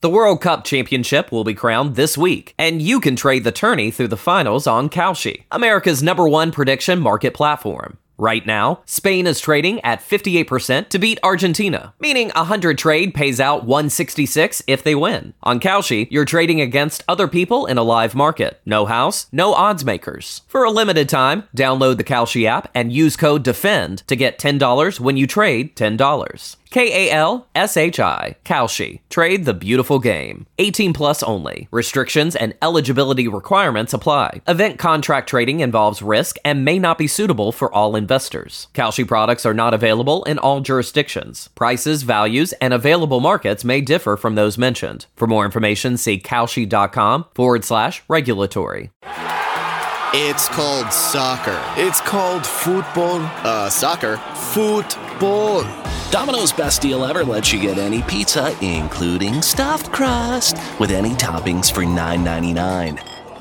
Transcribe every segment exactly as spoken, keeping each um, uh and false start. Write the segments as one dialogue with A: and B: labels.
A: The World Cup Championship will be crowned this week, and you can trade the tourney through the finals on Kalshi, America's number one prediction market platform. Right now, Spain is trading at fifty-eight percent to beat Argentina, meaning a one hundred trade pays out one sixty-six if they win. On Kalshi, you're trading against other people in a live market. No house, no odds makers. For a limited time, download the Kalshi app and use code DEFEND to get ten dollars when you trade ten dollars. K A L S H I, Kalshi. Trade the beautiful game. eighteen plus only. Restrictions and eligibility requirements apply. Event contract trading involves risk and may not be suitable for all investors. Kalshi products are not available in all jurisdictions. Prices, values, and available markets may differ from those mentioned. For more information, see kalshi.com forward slash regulatory.
B: It's called soccer.
C: It's called football.
B: Uh, soccer.
C: Football.
D: Domino's Best Deal Ever lets you get any pizza, including stuffed crust, with any toppings for nine ninety-nine.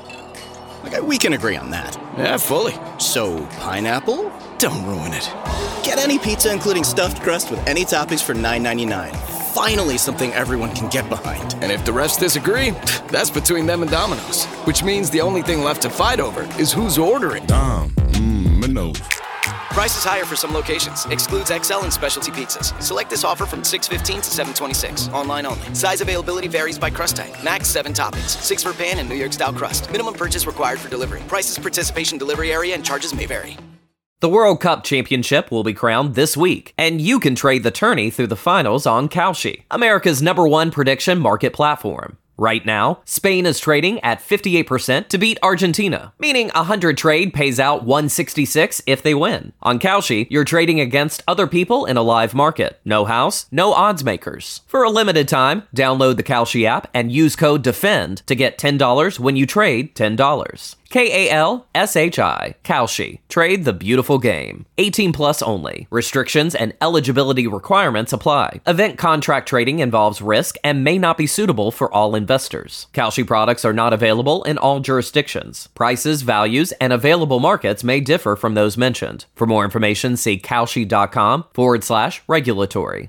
B: Okay, we can agree on that.
C: Yeah, fully.
B: So, pineapple?
C: Don't ruin it.
B: Get any pizza, including stuffed crust, with any toppings for nine ninety-nine. Finally, something everyone can get behind.
C: And if the rest disagree, that's between them and Domino's. Which means the only thing left to fight over is who's ordering.
E: Dom, mmm, Minos.
F: Price is higher for some locations. Excludes X L and specialty pizzas. Select this offer from six fifteen to seven twenty-six. Online only. Size availability varies by crust type. Max seven toppings. Six for pan and New York style crust. Minimum purchase required for delivery. Prices, participation, delivery area, and charges may vary.
A: The World Cup Championship will be crowned this week, and you can trade the tourney through the finals on Kalshi, America's number one prediction market platform. Right now, Spain is trading at fifty-eight percent to beat Argentina, meaning a one hundred trade pays out one sixty-six if they win. On Kalshi, you're trading against other people in a live market. No house, no odds makers. For a limited time, download the Kalshi app and use code DEFEND to get ten dollars when you trade ten dollars. K A L S H I, Kalshi. Trade the beautiful game. eighteen plus only. Restrictions and eligibility requirements apply. Event contract trading involves risk and may not be suitable for all investors. Kalshi products are not available in all jurisdictions. Prices, values, and available markets may differ from those mentioned. For more information, see kalshi.com forward slash regulatory.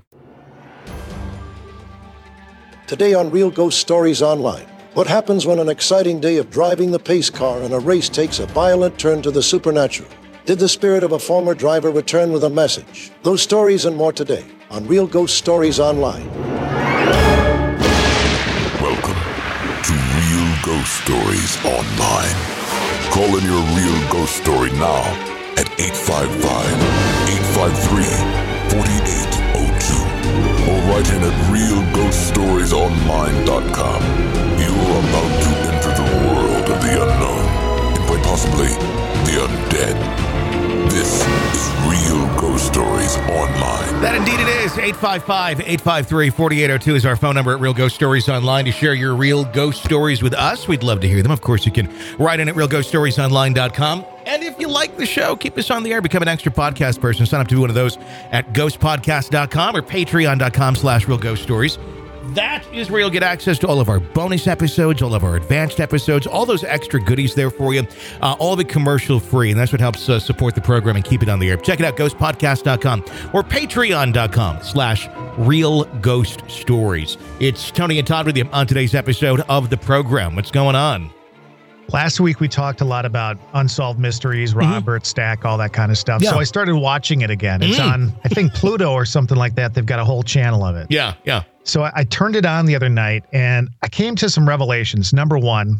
G: Today on Real Ghost Stories Online. What happens when an exciting day of driving the pace car in a race takes a violent turn to the supernatural? Did the spirit of a former driver return with a message? Those stories and more today on Real Ghost Stories Online.
E: Welcome to Real Ghost Stories Online. Call in your real ghost story now at eight five five, eight five three, four eight zero two or write in at real ghost stories online dot com. You are about to enter the world of the unknown, and quite possibly the undead. This is Real Ghost Stories Online.
H: That indeed it is. eight five five, eight five three, four eight zero two is our phone number at Real Ghost Stories Online to share your real ghost stories with us. We'd love to hear them. Of course, you can write in at real ghost stories online dot com. And if you like the show, keep us on the air. Become an extra podcast person. Sign up to be one of those at ghost podcast dot com or patreon dot com slash real ghost stories. That is where you'll get access to all of our bonus episodes, all of our advanced episodes, all those extra goodies there for you, uh, all of it commercial free, and that's what helps uh, support the program and keep it on the air. Check it out, ghost podcast dot com or patreon dot com slash real ghost stories. It's Tony and Todd with you on today's episode of the program. What's going on?
I: Last week, we talked a lot about Unsolved Mysteries, Robert mm-hmm. Stack, all that kind of stuff. Yeah. So I started watching it again. It's mm. on, I think, Pluto or something like that. They've got a whole channel of it.
H: Yeah, yeah.
I: So I, I turned it on the other night, and I came to some revelations. Number one,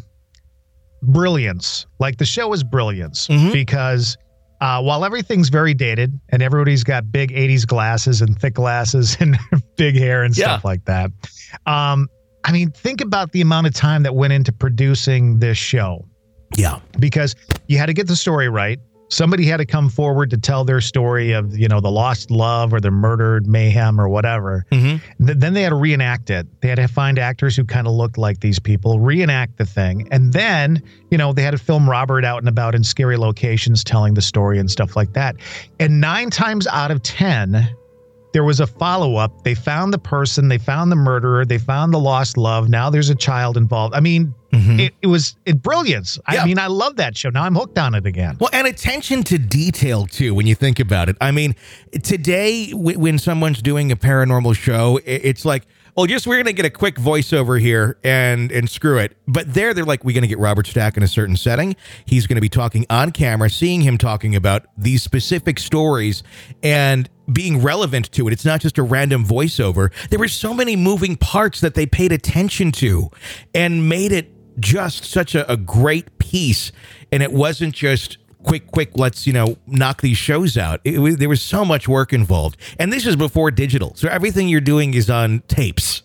I: brilliance. Like, the show is brilliance mm-hmm. because uh, while everything's very dated, and everybody's got big eighties glasses and thick glasses and big hair and stuff yeah. like that, um, I mean, think about the amount of time that went into producing this show.
H: Yeah.
I: Because you had to get the story right. Somebody had to come forward to tell their story of, you know, the lost love or the murdered mayhem or whatever. Mm-hmm. Th- then they had to reenact it. They had to find actors who kind of looked like these people, reenact the thing. And then, you know, they had to film Robert out and about in scary locations telling the story and stuff like that. And nine times out of ten, there was a follow-up. They found the person, they found the murderer, they found the lost love. Now there's a child involved. I mean, mm-hmm. it, it was it brilliance. Yeah. I mean, I love that show. Now I'm hooked on it again.
H: Well, and attention to detail, too, when you think about it. I mean, today, w- when someone's doing a paranormal show, it's like, Well, just we're going to get a quick voiceover here and and screw it. But there, they're like, we're going to get Robert Stack in a certain setting. He's going to be talking on camera, seeing him talking about these specific stories and being relevant to it. It's not just a random voiceover. There were so many moving parts that they paid attention to and made it just such a, a great piece. And it wasn't just quick, quick, let's, you know, knock these shows out. It was, there was so much work involved. And this is before digital. So everything you're doing is on tapes.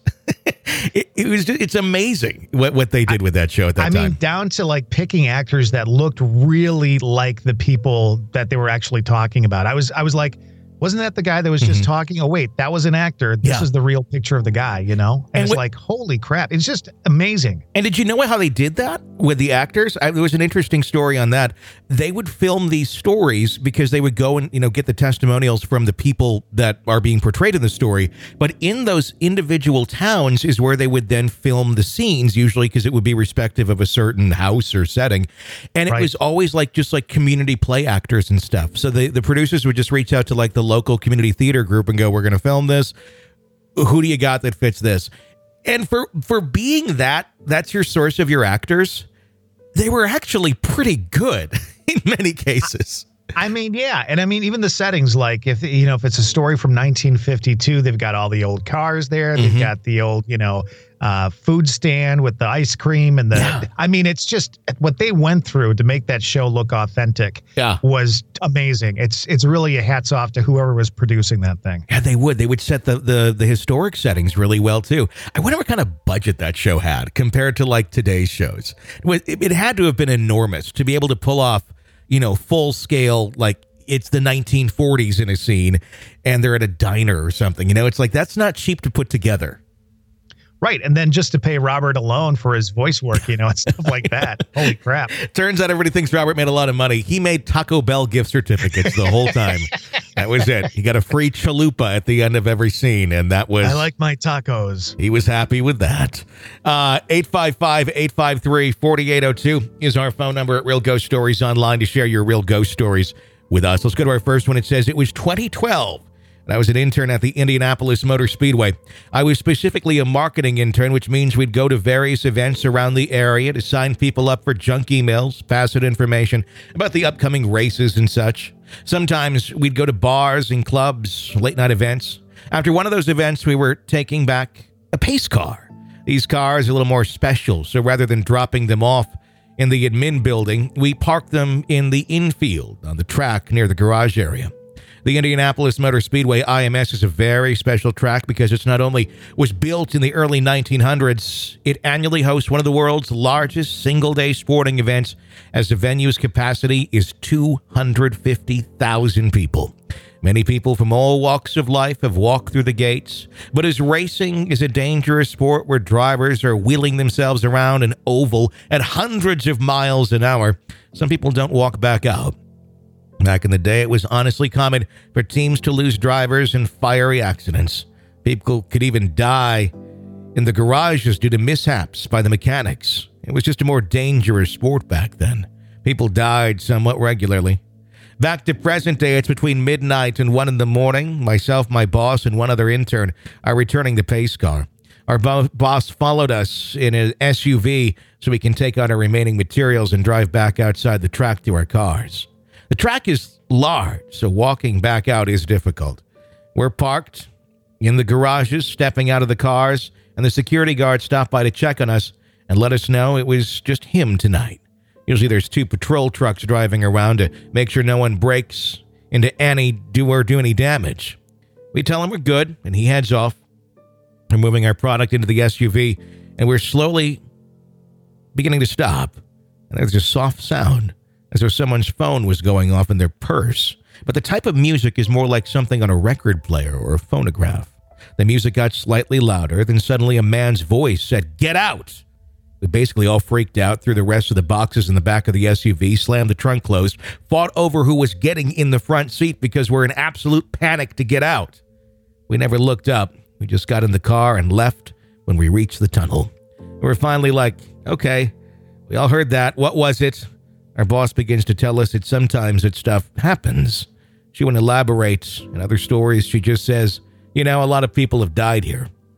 H: it, it was just, it's amazing what, what they did with that show at that
I: I
H: time.
I: mean, down to like picking actors that looked really like the people that they were actually talking about. I was, I was like, wasn't that the guy that was just mm-hmm. talking? Oh, wait, that was an actor. This
H: yeah.
I: is the real picture of the guy, you know? And, and it's wh- like, holy crap. It's just amazing.
H: And did you know how they did that with the actors? I, there was an interesting story on that. They would film these stories because they would go and, you know, get the testimonials from the people that are being portrayed in the story. But in those individual towns is where they would then film the scenes, usually because it would be respective of a certain house or setting. And it
I: right.
H: was always like just like community play actors and stuff. So the, the producers would just reach out to like the local community theater group and go, we're going to film this. Who do you got that fits this? And for, for being that, that's your source of your actors, they were actually pretty good in many cases.
I: I mean, yeah. And I mean, even the settings, like if, you know, if it's a story from nineteen fifty-two, they've got all the old cars there. They've mm-hmm. got the old, you know, uh, food stand with the ice cream and the, yeah. I mean, it's just what they went through to make that show look authentic
H: yeah.
I: was amazing. It's, it's really a hats off to whoever was producing that thing.
H: Yeah, they would, they would set the, the, the historic settings really well too. I wonder what kind of budget that show had compared to like today's shows. It, it had to have been enormous to be able to pull off, you know, full scale, like it's the nineteen forties in a scene and they're at a diner or something, you know, it's like, that's not cheap to put together.
I: Right. And then just to pay Robert alone for his voice work, you know, and stuff like that. Holy crap.
H: Turns out everybody thinks Robert made a lot of money. He made Taco Bell gift certificates the whole time. That was it. He got a free chalupa at the end of every scene. And that was...
I: I like my tacos.
H: He was happy with that. Uh, eight five five, eight five three, four eight zero two is our phone number at Real Ghost Stories Online to share your real ghost stories with us. Let's go to our first one. It says it was twenty twelve. And I was an intern at the Indianapolis Motor Speedway. I was specifically a marketing intern, which means we'd go to various events around the area to sign people up for junk emails, pass out information about the upcoming races and such. Sometimes we'd go to bars and clubs, late night events. After one of those events, we were taking back a pace car. These cars are a little more special, so rather than dropping them off in the admin building, we parked them in the infield on the track near the garage area. The Indianapolis Motor Speedway, I M S, is a very special track because it's not only was built in the early nineteen hundreds, it annually hosts one of the world's largest single-day sporting events as the venue's capacity is two hundred fifty thousand people. Many people from all walks of life have walked through the gates, but as racing is a dangerous sport where drivers are wheeling themselves around an oval at hundreds of miles an hour, some people don't walk back out. Back in the day, it was honestly common for teams to lose drivers in fiery accidents. People could even die in the garages due to mishaps by the mechanics. It was just a more dangerous sport back then. People died somewhat regularly. Back to present day, it's between midnight and one in the morning. Myself, my boss, and one other intern are returning the pace car. Our bo- boss followed us in an S U V so we can take out our remaining materials and drive back outside the track to our cars. The track is large, so walking back out is difficult. We're parked in the garages, stepping out of the cars, and the security guard stopped by to check on us and let us know it was just him tonight. Usually there's two patrol trucks driving around to make sure no one breaks into any do or do any damage. We tell him we're good, and he heads off. We're moving our product into the S U V, and we're slowly beginning to stop. And there's a soft sound, as though someone's phone was going off in their purse. But the type of music is more like something on a record player or a phonograph. The music got slightly louder, then suddenly a man's voice said, "Get out!" We basically all freaked out, threw the rest of the boxes in the back of the S U V, slammed the trunk closed, fought over who was getting in the front seat because we're in absolute panic to get out. We never looked up. We just got in the car and left when we reached the tunnel. We were finally like, okay, we all heard that. What was it? Our boss begins to tell us that sometimes that stuff happens. She won't elaborate. In other stories, she just says, you know, a lot of people have died here.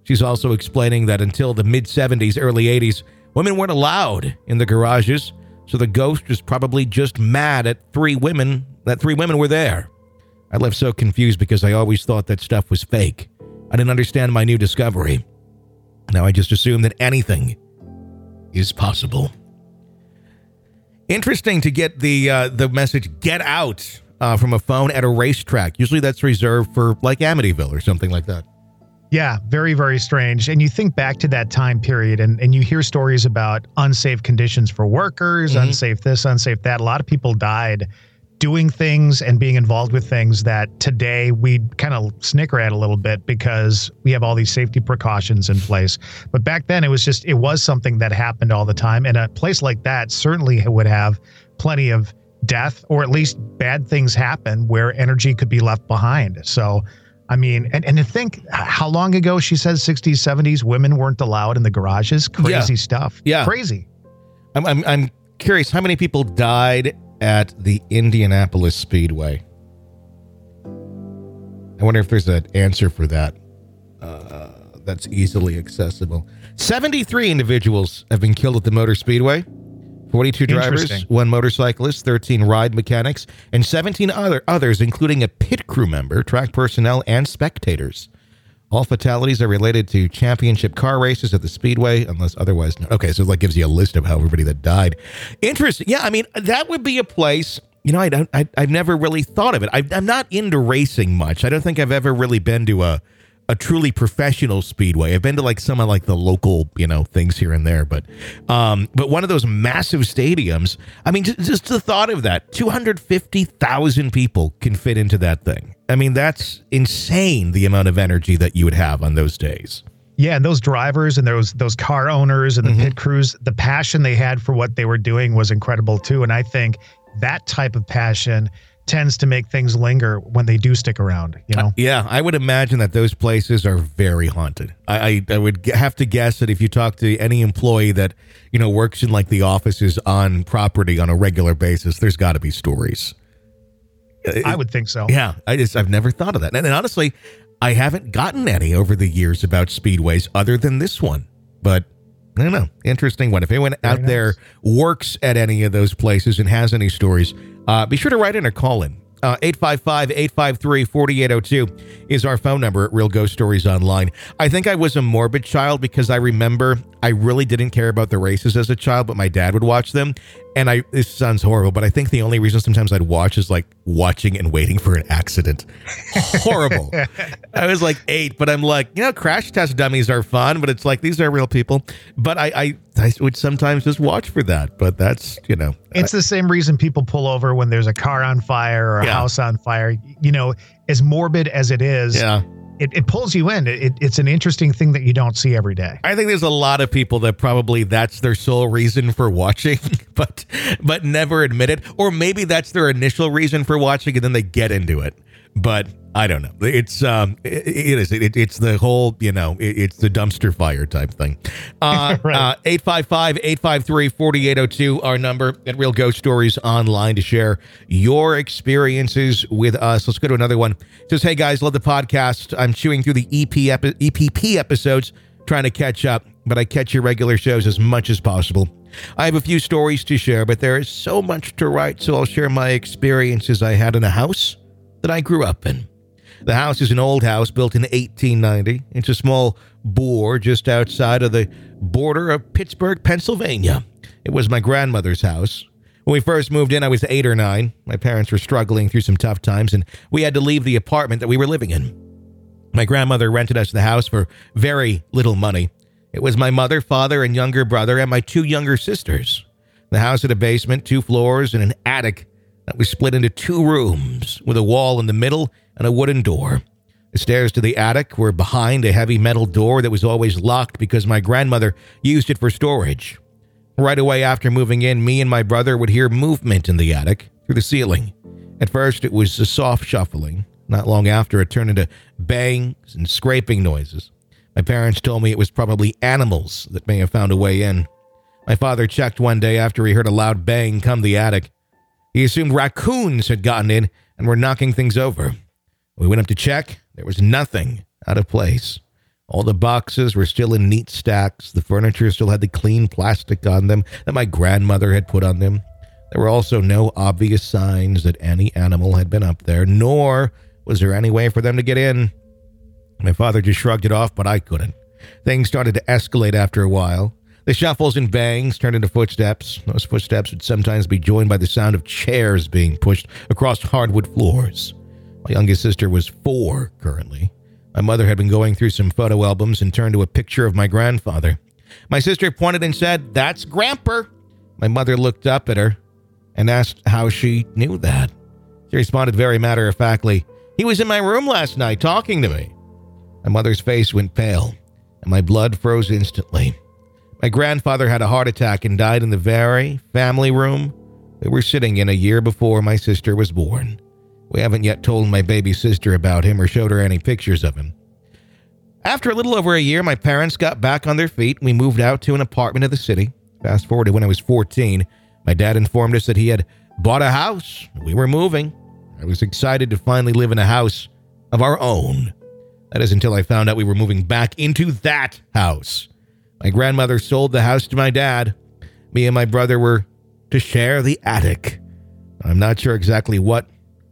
H: She's also explaining that until the mid-seventies, early eighties, women weren't allowed in the garages, so the ghost was probably just mad at three women, that three women were there. I left so confused because I always thought that stuff was fake. I didn't understand my new discovery. Now I just assume that anything is possible. Interesting to get the uh, the message "get out" uh, from a phone at a racetrack. Usually that's reserved for like Amityville or something like that.
I: Yeah, very, very strange. And you think back to that time period and, and you hear stories about unsafe conditions for workers, mm-hmm. unsafe this, unsafe that. A lot of people died doing things and being involved with things that today we kind of snicker at a little bit because we have all these safety precautions in place. But back then it was just, it was something that happened all the time. And a place like that certainly would have plenty of death, or at least bad things happen where energy could be left behind. So, I mean, and, and to think how long ago, she says sixties, seventies, women weren't allowed in the garages. Crazy
H: yeah.
I: stuff.
H: Yeah.
I: Crazy.
H: I'm, I'm, I'm curious, how many people died at the Indianapolis Speedway? I wonder if there's an answer for that uh, that's easily accessible. seventy-three individuals have been killed at the Motor Speedway. forty-two drivers, one motorcyclist, thirteen ride mechanics, and seventeen other others, including a pit crew member, track personnel, and spectators. All fatalities are related to championship car races at the Speedway, unless otherwise known. Okay, so that gives you a list of how everybody that died. Interesting. Yeah, I mean, that would be a place, you know, I don't, I, I've never really thought of it. I, I'm not into racing much. I don't think I've ever really been to a, a truly professional speedway. I've been to like some of like the local, you know, things here and there, but um, but one of those massive stadiums, I mean, just, just the thought of that, two hundred fifty thousand people can fit into that thing. I mean, that's insane, the amount of energy that you would have on those days.
I: Yeah, and those drivers and those those car owners and the mm-hmm. pit crews, the passion they had for what they were doing was incredible too. And I think that type of passion tends to make things linger when they do stick around, you know?
H: Uh, yeah, I would imagine that those places are very haunted. I, I, I would have to guess that if you talk to any employee that, you know, works in like the offices on property on a regular basis, there's got to be stories.
I: I would think so.
H: Yeah, I just, I've never thought of that. And, and honestly, I haven't gotten any over the years about speedways other than this one. But I don't know. Interesting one. If anyone Very out nice. there works at any of those places and has any stories, uh, be sure to write in or call in. Uh, eight five five, eight five three, four eight zero two is our phone number at Real Ghost Stories Online. I think I was a morbid child because I remember I really didn't care about the races as a child, but my dad would watch them. And I, this sounds horrible, but I think the only reason sometimes I'd watch is like watching and waiting for an accident. Horrible. I was like eight, but I'm like, you know, crash test dummies are fun, but it's like, these are real people. But I, I, I would sometimes just watch for that, but that's, you know.
I: It's
H: I,
I: the same reason people pull over when there's a car on fire or a
H: yeah.
I: house on fire. You know, as morbid as it is,
H: yeah.
I: It, it pulls you in. It, it's an interesting thing that you don't see every day.
H: I think there's a lot of people that probably that's their sole reason for watching, but but never admit it. Or maybe that's their initial reason for watching and then they get into it. But I don't know. It's um, it, it is. It, it's the whole, you know, it, it's the dumpster fire type thing. Uh, right. uh, eight five five, eight five three, four eight zero two, our number at Real Ghost Stories Online to share your experiences with us. Let's go to another one. It says, hey guys, love the podcast. I'm chewing through the E P epi- E P P episodes, trying to catch up, but I catch your regular shows as much as possible. I have a few stories to share, but there is so much to write, so I'll share my experiences I had in a house that I grew up in. The house is an old house built in eighteen ninety. It's a small bore just outside of the border of Pittsburgh, Pennsylvania. It was my grandmother's house. When we first moved in, I was eight or nine. My parents were struggling through some tough times, and we had to leave the apartment that we were living in. My grandmother rented us the house for very little money. It was my mother, father, and younger brother, and my two younger sisters. The house had a basement, two floors, and an attic that was split into two rooms with a wall in the middle and a wooden door. The stairs to the attic were behind a heavy metal door that was always locked because my grandmother used it for storage. Right away after moving in, me and my brother would hear movement in the attic through the ceiling. At first, it was a soft shuffling. Not long after, it turned into bangs and scraping noises. My parents told me it was probably animals that may have found a way in. My father checked one day after he heard a loud bang come the attic. He assumed raccoons had gotten in and were knocking things over. We went up to check. There was nothing out of place. All the boxes were still in neat stacks. The furniture still had the clean plastic on them that my grandmother had put on them. There were also no obvious signs that any animal had been up there, nor was there any way for them to get in. My father just shrugged it off, but I couldn't. Things started to escalate after a while. The shuffles and bangs turned into footsteps. Those footsteps would sometimes be joined by the sound of chairs being pushed across hardwood floors. My youngest sister was four currently. My mother had been going through some photo albums and turned to a picture of my grandfather. My sister pointed and said, "That's Grandpa." My mother looked up at her and asked how she knew that. She responded very matter-of-factly, "He was in my room last night talking to me." My mother's face went pale, and my blood froze instantly. My grandfather had a heart attack and died in the very family room we were sitting in a year before my sister was born. We haven't yet told my baby sister about him or showed her any pictures of him. After a little over a year, my parents got back on their feet. We moved out to an apartment in the city. Fast forward to when I was fourteen, my dad informed us that he had bought a house. We were moving. I was excited to finally live in a house of our own. That is until I found out we were moving back into that house. My grandmother sold the house to my dad. Me and my brother were to share the attic. I'm not sure exactly what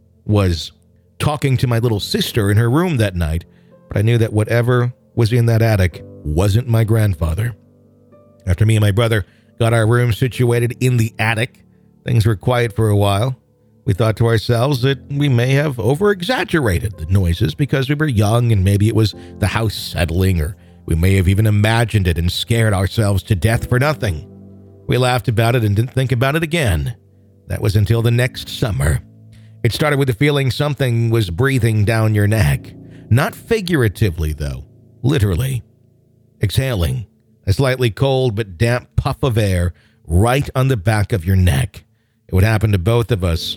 H: was talking to my little sister in her room that night, but I knew that whatever was in that attic wasn't my grandfather. After me and my brother got our room situated in the attic, things were quiet for a while. We thought to ourselves that we may have over-exaggerated the noises because we were young and maybe it was the house settling, or we may have even imagined it and scared ourselves to death for nothing. We laughed about it and didn't think about it again. That was until the next summer. It started with the feeling something was breathing down your neck. Not figuratively, though. Literally. Exhaling. A slightly cold but damp puff of air right on the back of your neck. It would happen to both of us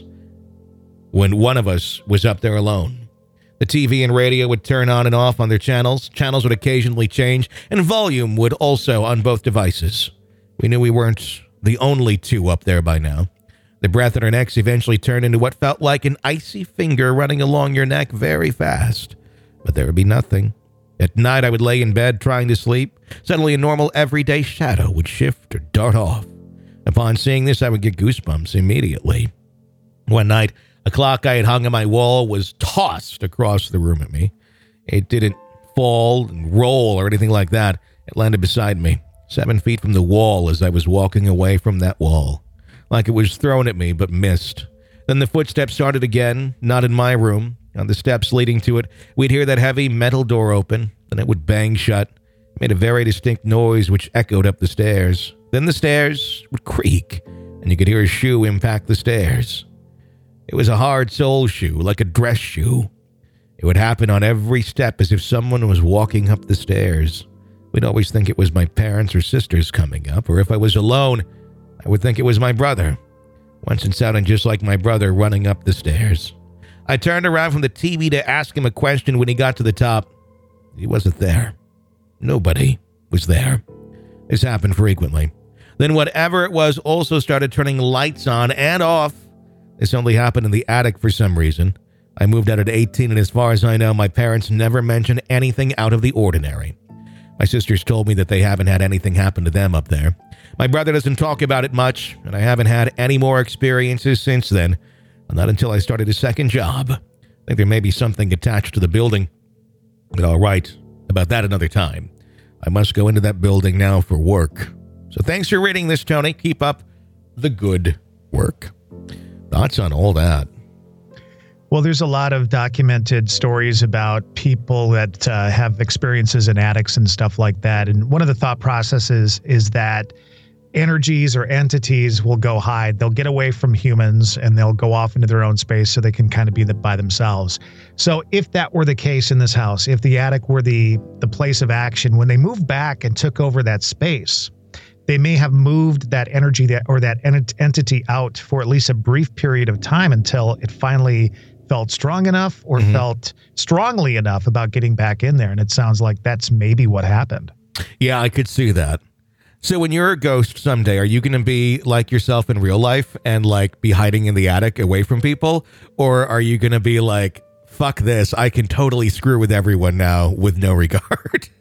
H: when one of us was up there alone. The T V and radio would turn on and off on their channels. Channels would occasionally change, and volume would also on both devices. We knew we weren't the only two up there by now. The breath in our necks eventually turned into what felt like an icy finger running along your neck very fast. But there would be nothing. At night, I would lay in bed trying to sleep. Suddenly, a normal everyday shadow would shift or dart off. Upon seeing this, I would get goosebumps immediately. One night, a clock I had hung on my wall was tossed across the room at me. It didn't fall and roll or anything like that. It landed beside me, seven feet from the wall as I was walking away from that wall. Like it was thrown at me, but missed. Then the footsteps started again, not in my room. On the steps leading to it, we'd hear that heavy metal door open. Then it would bang shut. It made a very distinct noise which echoed up the stairs. Then the stairs would creak, and you could hear a shoe impact the stairs. It was a hard sole shoe, like a dress shoe. It would happen on every step as if someone was walking up the stairs. We'd always think it was my parents or sisters coming up, or if I was alone, I would think it was my brother. Once it sounded just like my brother running up the stairs. I turned around from the T V to ask him a question when he got to the top. He wasn't there. Nobody was there. This happened frequently. Then whatever it was also started turning lights on and off. This only happened in the attic for some reason. I moved out at eighteen, and as far as I know, my parents never mentioned anything out of the ordinary. My sisters told me that they haven't had anything happen to them up there. My brother doesn't talk about it much, and I haven't had any more experiences since then. Not until I started a second job. I think there may be something attached to the building. But I'll write about that another time. I must go into that building now for work. So thanks for reading this, Tony. Keep up the good work. Thoughts on all that?
I: Well, there's a lot of documented stories about people that uh, have experiences in attics and stuff like that. And one of the thought processes is that energies or entities will go hide. They'll get away from humans and they'll go off into their own space so they can kind of be the, by themselves. So if that were the case in this house, if the attic were the, the place of action, when they moved back and took over that space, they may have moved that energy that or that ent- entity out for at least a brief period of time until it finally felt strong enough or mm-hmm. felt strongly enough about getting back in there. And it sounds like that's maybe what happened.
H: Yeah, I could see that. So when you're a ghost someday, are you going to be like yourself in real life and like be hiding in the attic away from people? Or are you going to be like, fuck this, I can totally screw with everyone now with no regard?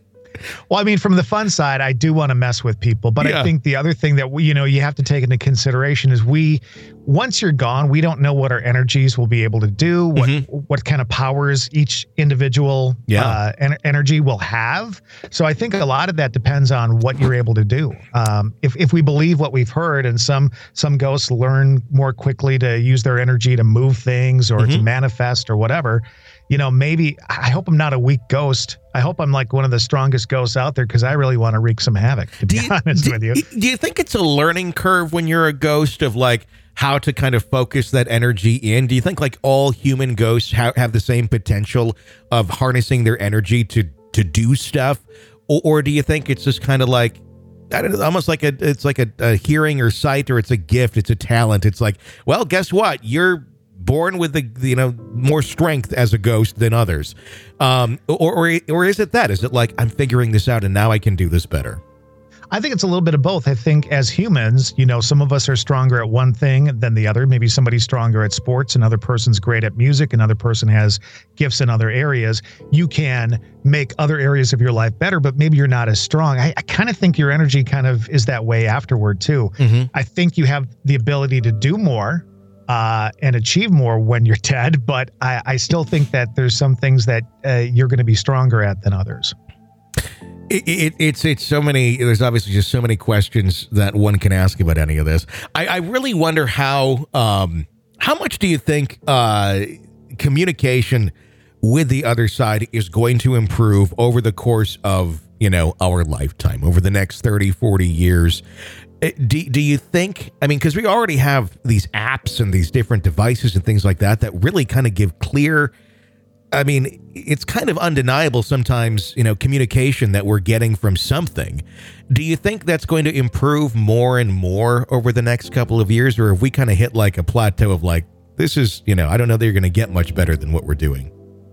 I: Well, I mean, from the fun side, I do want to mess with people, but yeah. I think the other thing that we, you know, you have to take into consideration is we, once you're gone, we don't know what our energies will be able to do, what mm-hmm. what kind of powers each individual yeah. uh, en- energy will have. So I think a lot of that depends on what you're able to do. Um, if if we believe what we've heard, and some some ghosts learn more quickly to use their energy to move things or mm-hmm. to manifest or whatever. You know, maybe I hope I'm not a weak ghost. I hope I'm like one of the strongest ghosts out there because I really want to wreak some havoc, to be
H: do you,
I: honest
H: do,
I: with you.
H: Do you think it's a learning curve when you're a ghost of like how to kind of focus that energy in? Do you think like all human ghosts ha- have the same potential of harnessing their energy to, to do stuff? Or, or do you think it's just kind of like, I don't know, almost like a, it's like a, a hearing or sight, or it's a gift, it's a talent. It's like, well, guess what? You're born with the, you know, more strength as a ghost than others. Um, or, or, or is it that? Is it like, I'm figuring this out and now I can do this better?
I: I think it's a little bit of both. I think as humans, you know, some of us are stronger at one thing than the other. Maybe somebody's stronger at sports, another person's great at music, another person has gifts in other areas. You can make other areas of your life better, but maybe you're not as strong. I, I kind of think your energy kind of is that way afterward too. Mm-hmm. I think you have the ability to do more uh, and achieve more when you're dead, but I, I still think that there's some things that uh, you're going to be stronger at than others.
H: It, it, it's it's so many. There's obviously just so many questions that one can ask about any of this. I, I really wonder how um, how much do you think uh, communication with the other side is going to improve over the course of, you know, our lifetime, over the next thirty, forty years? Do, do you think, I mean, because we already have these apps and these different devices and things like that that really kind of give clear, I mean, it's kind of undeniable sometimes, you know, communication that we're getting from something. Do you think that's going to improve more and more over the next couple of years? Or have we kind of hit like a plateau of like, this is, you know, I don't know that you're going to get much better than what we're doing?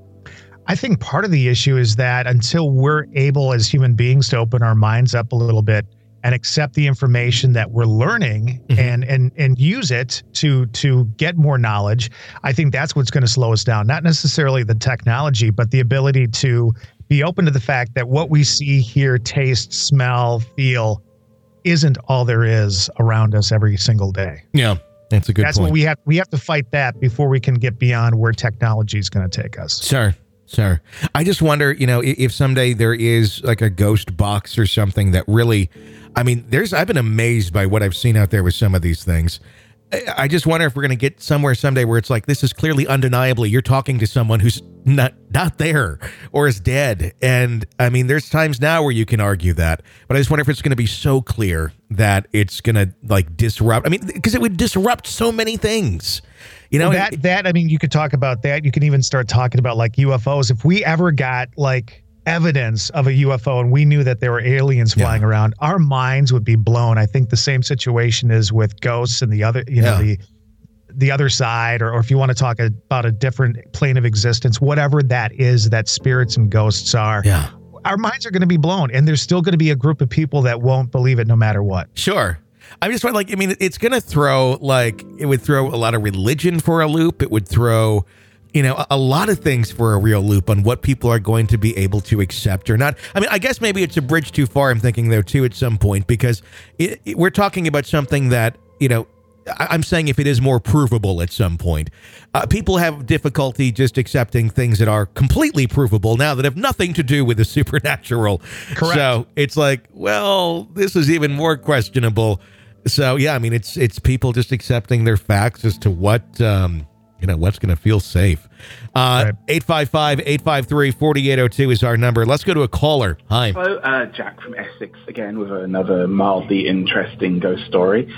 I: I think part of the issue is that until we're able as human beings to open our minds up a little bit and accept the information that we're learning mm-hmm. and and and use it to to get more knowledge, I think that's what's going to slow us down. Not necessarily the technology, but the ability to be open to the fact that what we see, hear, taste, smell, feel isn't all there is around us every single day.
H: Yeah, that's a good
I: that's
H: point.
I: what we have. We have to fight that before we can get beyond where technology is going to take us.
H: Sure. Sure. I just wonder, you know, if someday there is like a ghost box or something that really, I mean, there's, I've been amazed by what I've seen out there with some of these things. I just wonder if we're going to get somewhere someday where it's like, this is clearly undeniably, you're talking to someone who's not, not there or is dead. And I mean, there's times now where you can argue that, but I just wonder if it's going to be so clear that it's going to like disrupt. I mean, because it would disrupt so many things. You know,
I: well, that, it, that, I mean, you could talk about that. You can even start talking about like U F Os. If we ever got like evidence of a U F O and we knew that there were aliens flying yeah. around, our minds would be blown. I think the same situation is with ghosts and the other, you know, yeah. the, the other side, or, or if you want to talk about a different plane of existence, whatever that is, that spirits and ghosts are,
H: yeah.
I: our minds are going to be blown, and there's still going to be a group of people that won't believe it no matter what.
H: Sure. I'm just like, I mean, it's going to throw like, it would throw a lot of religion for a loop. It would throw, you know, a, a lot of things for a real loop on what people are going to be able to accept or not. I mean, I guess maybe it's a bridge too far, I'm thinking though, too, at some point, because it, it, we're talking about something that, you know, I, I'm saying if it is more provable at some point, uh, people have difficulty just accepting things that are completely provable now that have nothing to do with the supernatural.
I: Correct.
H: So it's like, well, this is even more questionable. So, yeah, I mean, it's it's people just accepting their facts as to what, um, you know, what's going to feel safe. Uh, right. eight five five, eight five three, four eight zero two is our number. Let's go to a caller. Hi.
J: Hello, uh, Jack from Essex again with another mildly interesting ghost story.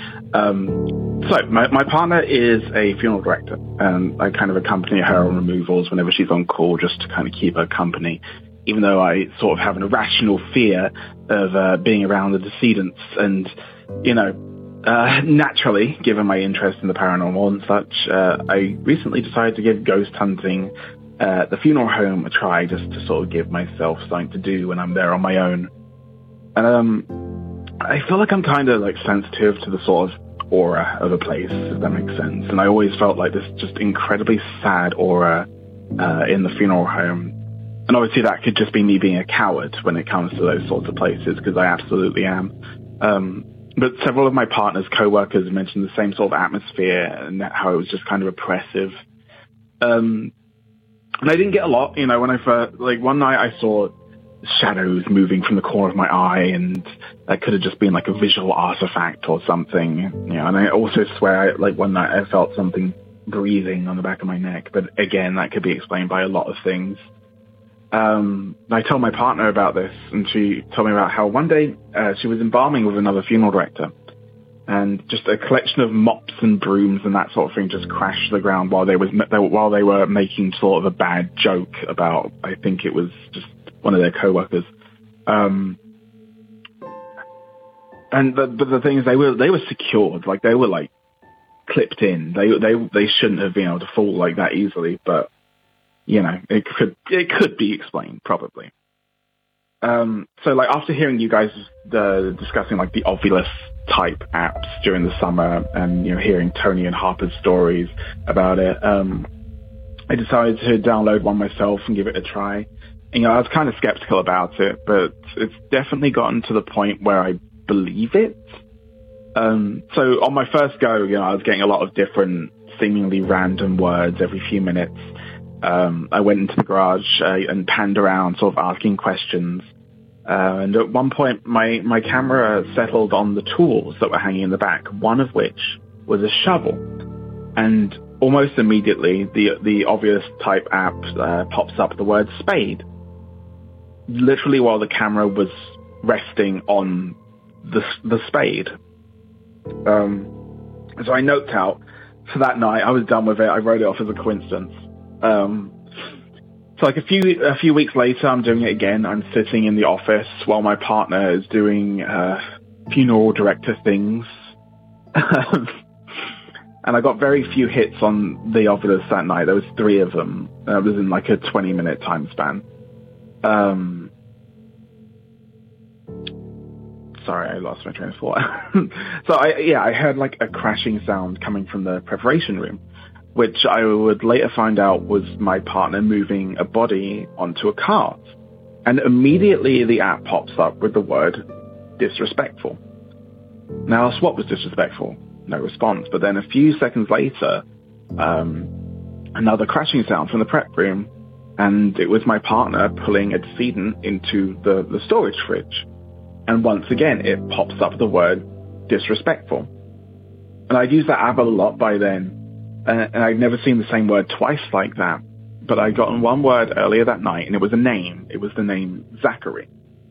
J: Um, so, my, my partner is a funeral director, and I kind of accompany her on removals whenever she's on call just to kind of keep her company, even though I sort of have an irrational fear of uh, being around the decedents and, you know, Uh, naturally, given my interest in the paranormal and such, uh, I recently decided to give ghost hunting uh, the funeral home a try, just to sort of give myself something to do when I'm there on my own. And um, I feel like I'm kind of like sensitive to the sort of aura of a place, if that makes sense. And I always felt like this just incredibly sad aura uh, in the funeral home. and obviously that could just be me being a coward when it comes to those sorts of places, because I absolutely am. Um, but several of my partner's co-workers mentioned the same sort of atmosphere and how it was just kind of oppressive. Um, and I didn't get a lot, you know, when I first, like one night I saw shadows moving from the corner of my eye, and that could have just been like a visual artifact or something, you know. And I also swear, like one night I felt something breathing on the back of my neck, but again, that could be explained by a lot of things. Um, I told my partner about this, and she told me about how one day uh, she was embalming with another funeral director, and just a collection of mops and brooms and that sort of thing just crashed to the ground while they was while they were making sort of a bad joke about, I think it was just one of their co-workers. Um, and the, but the thing is, they were they were secured, like they were like clipped in. They they they shouldn't have been able to fall like that easily, but you know, it could it could be explained probably. Um, so like after hearing you guys uh, discussing like the Ovilus type apps during the summer, and you know, hearing Tony and Harper's stories about it, um, I decided to download one myself and give it a try. You know, I was kind of skeptical about it, but it's definitely gotten to the point where I believe it. Um, so on my first go, you know, I was getting a lot of different, seemingly random words every few minutes. Um, I went into the garage uh, and panned around, sort of asking questions. Uh, and at one point, my, my camera settled on the tools that were hanging in the back, one of which was a shovel. And almost immediately, the the Ovilus type app uh, pops up the word spade, literally while the camera was resting on the the spade. Um, so I note out for that night. I was done with it. I wrote it off as a coincidence. Um, so like a few a few weeks later, I'm doing it again. I'm sitting in the office while my partner is doing uh, funeral director things. And I got very few hits on the Ovilus that night. There was three of them. Uh, it was in like a twenty minute time span. Um, sorry, I lost my train of thought. So I, yeah, I heard like a crashing sound coming from the preparation room, which I would later find out was my partner moving a body onto a cart. And immediately the app pops up with the word disrespectful. Now, I asked what was disrespectful. No response. But then a few seconds later, um, another crashing sound from the prep room, and it was my partner pulling a decedent into the, the storage fridge. And once again, it pops up the word disrespectful. And I'd used that app a lot by then, and, and I'd never seen the same word twice like that. But I'd gotten one word earlier that night, and it was a name. It was the name Zachary.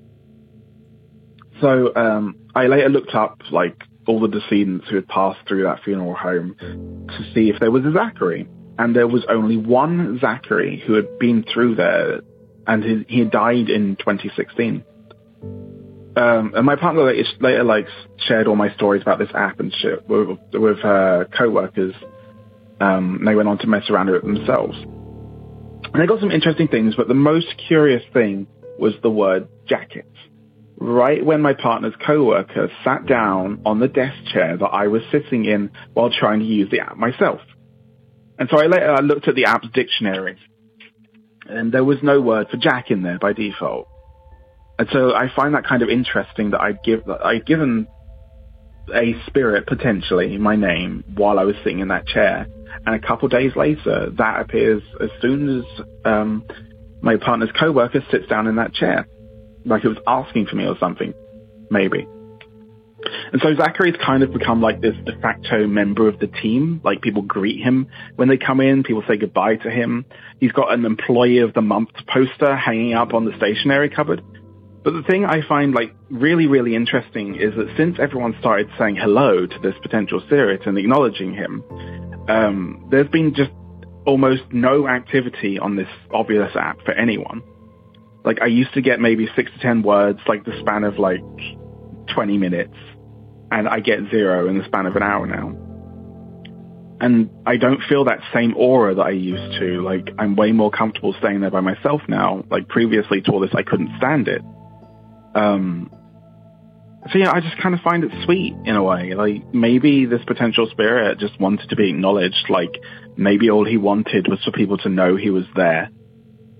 J: So um, I later looked up, like, all the decedents who had passed through that funeral home to see if there was a Zachary. And there was only one Zachary who had been through there, and he, he died in twenty sixteen. Um, and my partner later, later like shared all my stories about this app and shit with, with her co-workers. Um, and they went on to mess around with it themselves. And they got some interesting things, but the most curious thing was the word jacket. Right when my partner's co-worker sat down on the desk chair that I was sitting in while trying to use the app myself. And so I later I looked at the app's dictionary, and there was no word for Jack in there by default. And so I find that kind of interesting that I'd give that I'd given a spirit potentially my name while I was sitting in that chair, and a couple days later that appears as soon as um, my partner's co-worker sits down in that chair, like it was asking for me or something, maybe. And so Zachary's kind of become like this de facto member of the team. Like, people greet him when they come in. People say goodbye to him. He's got an Employee of the Month poster hanging up on the stationery cupboard. But the thing I find like really, really interesting is that since everyone started saying hello to this potential spirit and acknowledging him, um, there's been just almost no activity on this Ovilus app for anyone. Like, I used to get maybe six to ten words, like the span of like twenty minutes, and I get zero in the span of an hour now. And I don't feel that same aura that I used to. Like, I'm way more comfortable staying there by myself now. Like, previously to all this, I couldn't stand it. Um, so yeah, I just kind of find it sweet in a way. Like, maybe this potential spirit just wanted to be acknowledged. Like, maybe all he wanted was for people to know he was there.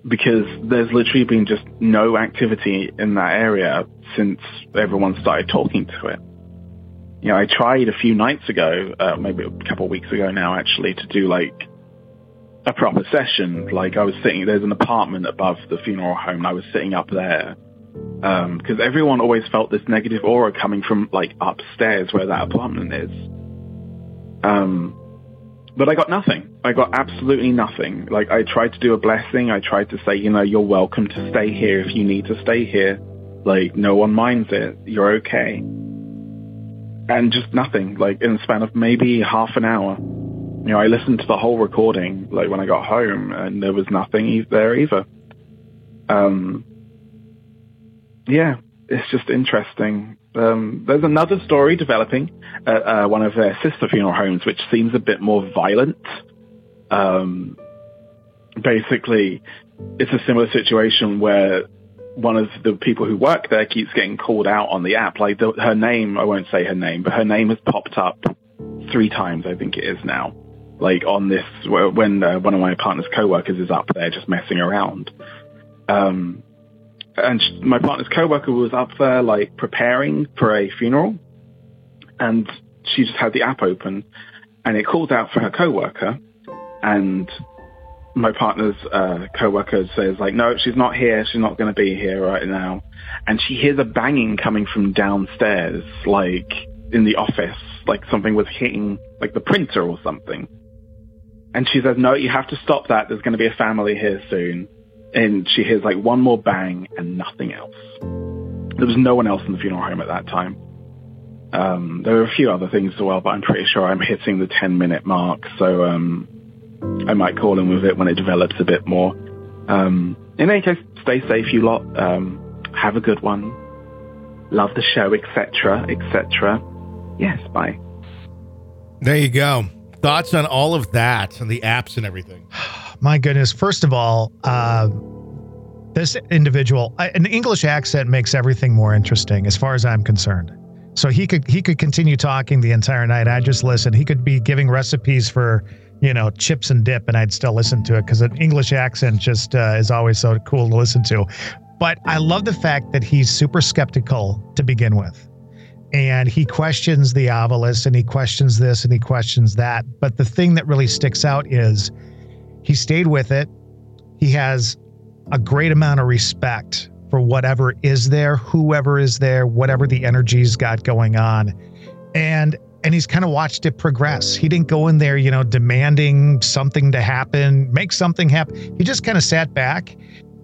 J: because there's literally been just no activity in that area since everyone started talking to it. You know, I tried a few nights ago, uh, maybe a couple of weeks ago now, actually, to do like a proper session. Like I was sitting, there's an apartment above the funeral home, and I was sitting up there because um, everyone always felt this negative aura coming from like upstairs where that apartment is. Um, but I got nothing. I got absolutely nothing. Like I tried to do a blessing. I tried to say, you know, you're welcome to stay here if you need to stay here. Like no one minds it. You're okay. And just nothing. Like in the span of maybe half an hour. You know, I listened to the whole recording, like when I got home, and there was nothing e- there either. Um, yeah, it's just interesting. Um, there's another story developing at uh, one of their sister funeral homes, which seems a bit more violent. Um, basically, it's a similar situation where one of the people who work there keeps getting called out on the app. Like the, her name, I won't say her name, but her name has popped up three times, I think it is now. Like on this, when uh, one of my partner's coworkers is up there just messing around. Um, and sh- my partner's coworker was up there like preparing for a funeral, and she just had the app open, and it called out for her coworker, and my partner's uh, coworker says like, no, she's not here. She's not going to be here right now. And she hears a banging coming from downstairs, like in the office, like something was hitting like the printer or something. And she says, no, you have to stop that. There's going to be a family here soon. And she hears like one more bang and nothing else. There was no one else in the funeral home at that time. Um, there were a few other things as well, but I'm pretty sure I'm hitting the ten minute mark. So, um, I might call in with it when it develops a bit more. Um, in any case, stay safe, you lot. Um, have a good one. Love the show, et cetera, et cetera. Yes, bye.
H: There you go. Thoughts on all of that and the apps and everything?
I: My goodness. First of all, uh, this individual, an English accent makes everything more interesting as far as I'm concerned. So he could he could continue talking the entire night. I just listen. He could be giving recipes for, you know, chips and dip, and I'd still listen to it because an English accent just uh, is always so cool to listen to. But I love the fact that he's super skeptical to begin with. And he questions the Ovilus, and he questions this, and he questions that. But the thing that really sticks out is he stayed with it. He has a great amount of respect for whatever is there, whoever is there, whatever the energy's got going on. And and he's kind of watched it progress. He didn't go in there, you know, demanding something to happen, make something happen. He just kind of sat back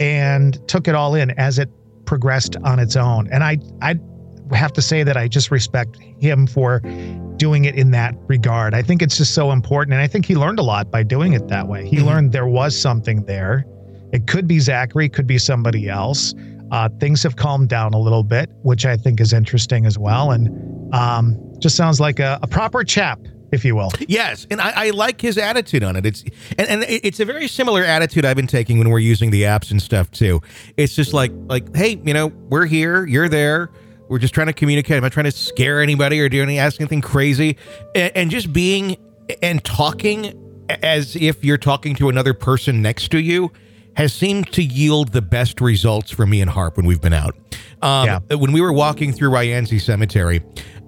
I: and took it all in as it progressed on its own. And I I have to say that I just respect him for doing it in that regard. I think it's just so important. And I think he learned a lot by doing it that way. He mm-hmm. learned there was something there. It could be Zachary, could be somebody else. Uh, things have calmed down a little bit, which I think is interesting as well. And um, just sounds like a, a proper chap, if you will.
H: Yes, and I, I like his attitude on it. It's and, and it's a very similar attitude I've been taking when we're using the apps and stuff too. It's just like like, hey, you know, we're here, you're there. We're just trying to communicate. I'm not trying to scare anybody or do any ask anything crazy, and, and just being and talking as if you're talking to another person next to you has seemed to yield the best results for me and Harp when we've been out. Um, yeah. When we were walking through Ryanzi Cemetery,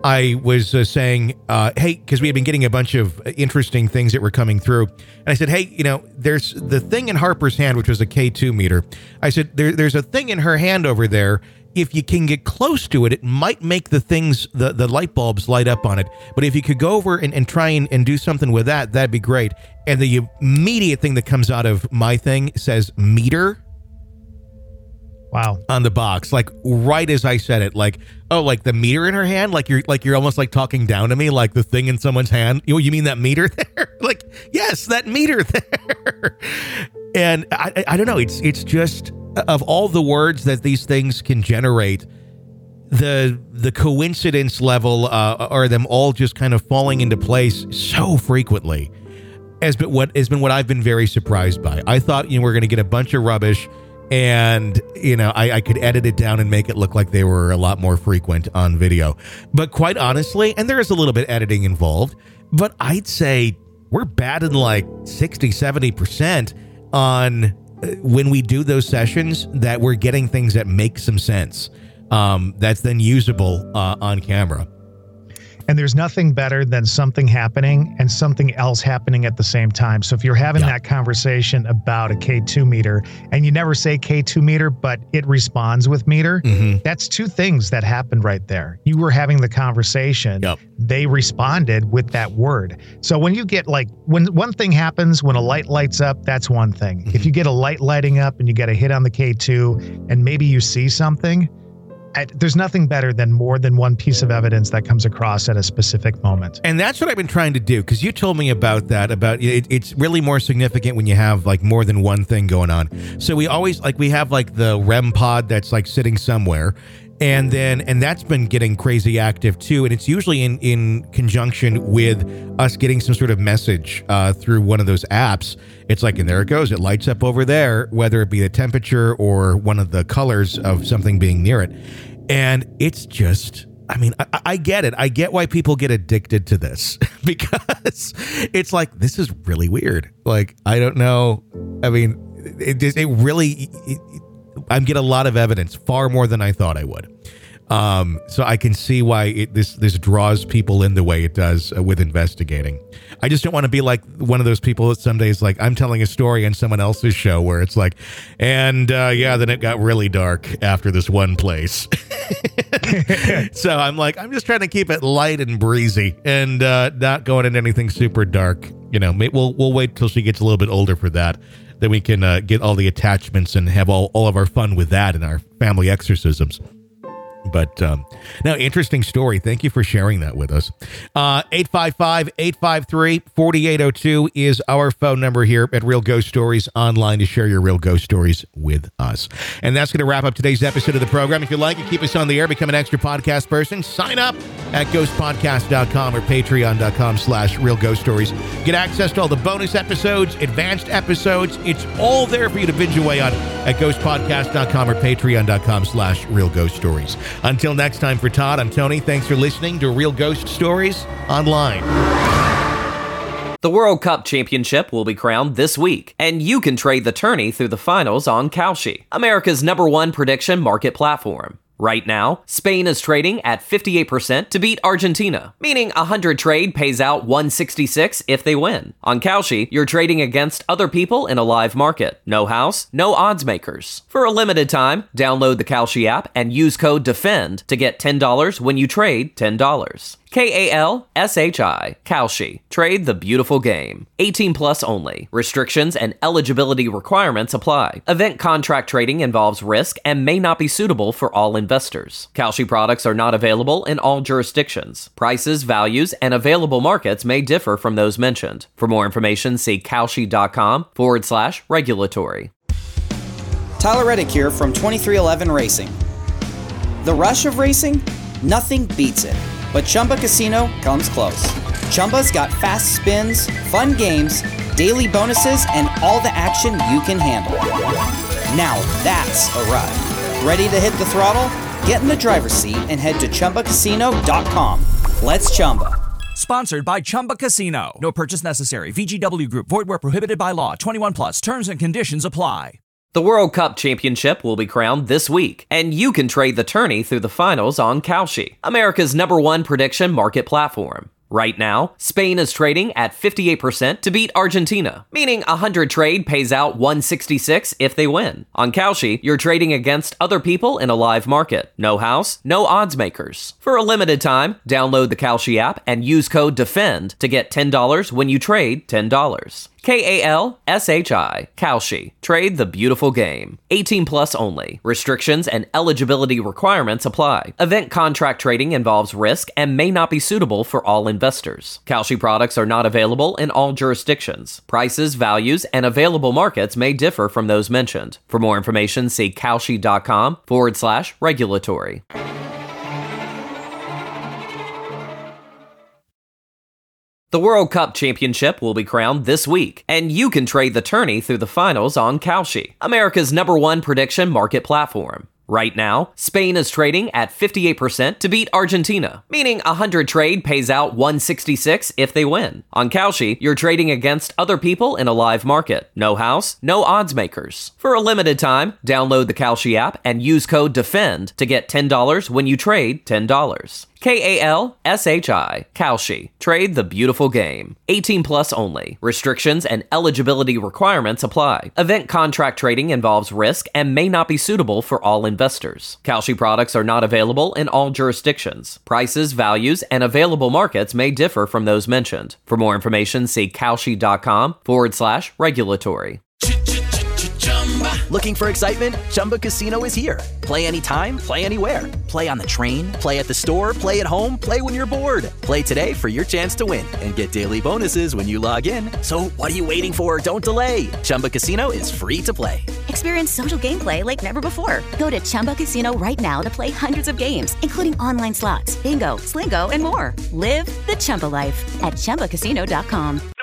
H: I was uh, saying, uh, hey, because we had been getting a bunch of interesting things that were coming through. And I said, hey, you know, there's the thing in Harper's hand, which was a K two meter. I said, there, there's a thing in her hand over there. If you can get close to it, it might make the things, the, the light bulbs light up on it. But if you could go over and, and try and, and do something with that, that'd be great. And the immediate thing that comes out of my thing says meter.
I: Wow.
H: On the box, like right as I said it, like, oh, like the meter in her hand, like you're like you're almost like talking down to me, like the thing in someone's hand. You know, you mean that meter there? Like, yes, that meter there. And I, I, I don't know. It's it's just of all the words that these things can generate, the the coincidence level uh, or them all just kind of falling into place so frequently has been what has been what I've been very surprised by. I thought, you know, we're going to get a bunch of rubbish. And, you know, I, I could edit it down and make it look like they were a lot more frequent on video. But quite honestly, and there is a little bit editing involved, but I'd say we're batting like sixty, seventy percent on when we do those sessions, that we're getting things that make some sense, um, that's then usable uh, on camera.
I: And there's nothing better than something happening and something else happening at the same time. So if you're having yeah. that conversation about a K two meter and you never say K two meter, but it responds with meter, mm-hmm. that's two things that happened right there. You were having the conversation. Yep. They responded with that word. So when you get like, when one thing happens, when a light lights up, that's one thing. Mm-hmm. If you get a light lighting up and you get a hit on the K two and maybe you see something, I, there's nothing better than more than one piece of evidence that comes across at a specific moment.
H: And that's what I've been trying to do, because you told me about that, about it, it's really more significant when you have like more than one thing going on. So we always like, we have like the R E M pod that's like sitting somewhere. And then, and that's been getting crazy active too. And it's usually in, in conjunction with us getting some sort of message uh, through one of those apps. It's like, and there it goes. It lights up over there, whether it be the temperature or one of the colors of something being near it. And it's just, I mean, I, I get it. I get why people get addicted to this, because it's like, this is really weird. Like, I don't know. I mean, it, it really, it, I get a lot of evidence, far more than I thought I would. Um, so I can see why it, this this draws people in the way it does uh, with investigating. I just don't want to be like one of those people that some days like I'm telling a story on someone else's show where it's like, and uh, yeah, then it got really dark after this one place. So I'm like, I'm just trying to keep it light and breezy and uh, not going into anything super dark. You know, we'll we'll wait till she gets a little bit older for that. Then we can uh, get all the attachments and have all, all of our fun with that in our family exorcisms. But um, no, interesting story. Thank you for sharing that with us. Uh, eight five five, eight five three, four eight zero two is our phone number here at Real Ghost Stories Online to share your real ghost stories with us. And that's going to wrap up today's episode of the program. If you like it, keep us on the air, become an extra podcast person. Sign up at ghost podcast dot com or patreon dot com slash real ghost stories. Get access to all the bonus episodes, advanced episodes. It's all there for you to binge away on at ghost podcast dot com or patreon dot com slash real ghost stories. Until next time, for Todd, I'm Tony. Thanks for listening to Real Ghost Stories Online.
A: The World Cup Championship will be crowned this week, and you can trade the tourney through the finals on Kalshi, America's number one prediction market platform. Right now, Spain is trading at fifty-eight percent to beat Argentina, meaning one hundred trade pays out one sixty-six if they win. On Kalshi, you're trading against other people in a live market. No house, no odds makers. For a limited time, download the Kalshi app and use code DEFEND to get ten dollars when you trade ten dollars. K A L S H I, Kalshi. Trade the beautiful game. eighteen plus only. Restrictions and eligibility requirements apply. Event contract trading involves risk and may not be suitable for all investors. Kalshi products are not available in all jurisdictions. Prices, values, and available markets may differ from those mentioned. For more information, see kalshi.com forward slash regulatory.
F: Tyler Reddick here from twenty-three eleven Racing. The rush of racing? Nothing beats it. But Chumba Casino comes close. Chumba's got fast spins, fun games, daily bonuses, and all the action you can handle. Now that's a ride. Ready to hit the throttle? Get in the driver's seat and head to chumba casino dot com. Let's Chumba.
K: Sponsored by Chumba Casino. No purchase necessary. V G W Group. Void where prohibited by law. twenty-one plus. Terms and conditions apply.
A: The World Cup Championship will be crowned this week, and you can trade the tourney through the finals on Kalshi, America's number one prediction market platform. Right now, Spain is trading at fifty-eight percent to beat Argentina, meaning one hundred trade pays out one sixty-six if they win. On Kalshi, you're trading against other people in a live market. No house, no odds makers. For a limited time, download the Kalshi app and use code DEFEND to get ten dollars when you trade ten dollars. K A L S H I, Kalshi. Trade the beautiful game. eighteen plus only. Restrictions and eligibility requirements apply. Event contract trading involves risk and may not be suitable for all investors. Kalshi products are not available in all jurisdictions. Prices, values, and available markets may differ from those mentioned. For more information, see kalshi.com forward slash regulatory. The World Cup Championship will be crowned this week, and you can trade the tourney through the finals on Kalshi, America's number one prediction market platform. Right now, Spain is trading at fifty-eight percent to beat Argentina, meaning a hundred trade pays out one sixty-six if they win. On Kalshi, you're trading against other people in a live market. No house, no odds makers. For a limited time, download the Kalshi app and use code DEFEND to get ten dollars when you trade ten dollars. K A L S H I, Kalshi. Trade the beautiful game. eighteen plus only. Restrictions and eligibility requirements apply. Event contract trading involves risk and may not be suitable for all investors. Kalshi products are not available in all jurisdictions. Prices, values, and available markets may differ from those mentioned. For more information, see Kalshi.com forward slash regulatory.
F: Looking for excitement? Chumba Casino is here. Play anytime, play anywhere. Play on the train, play at the store, play at home, play when you're bored. Play today for your chance to win and get daily bonuses when you log in. So what are you waiting for? Don't delay. Chumba Casino is free to play.
L: Experience social gameplay like never before. Go to Chumba Casino right now to play hundreds of games, including online slots, bingo, Slingo, and more. Live the Chumba life at Chumba Casino dot com.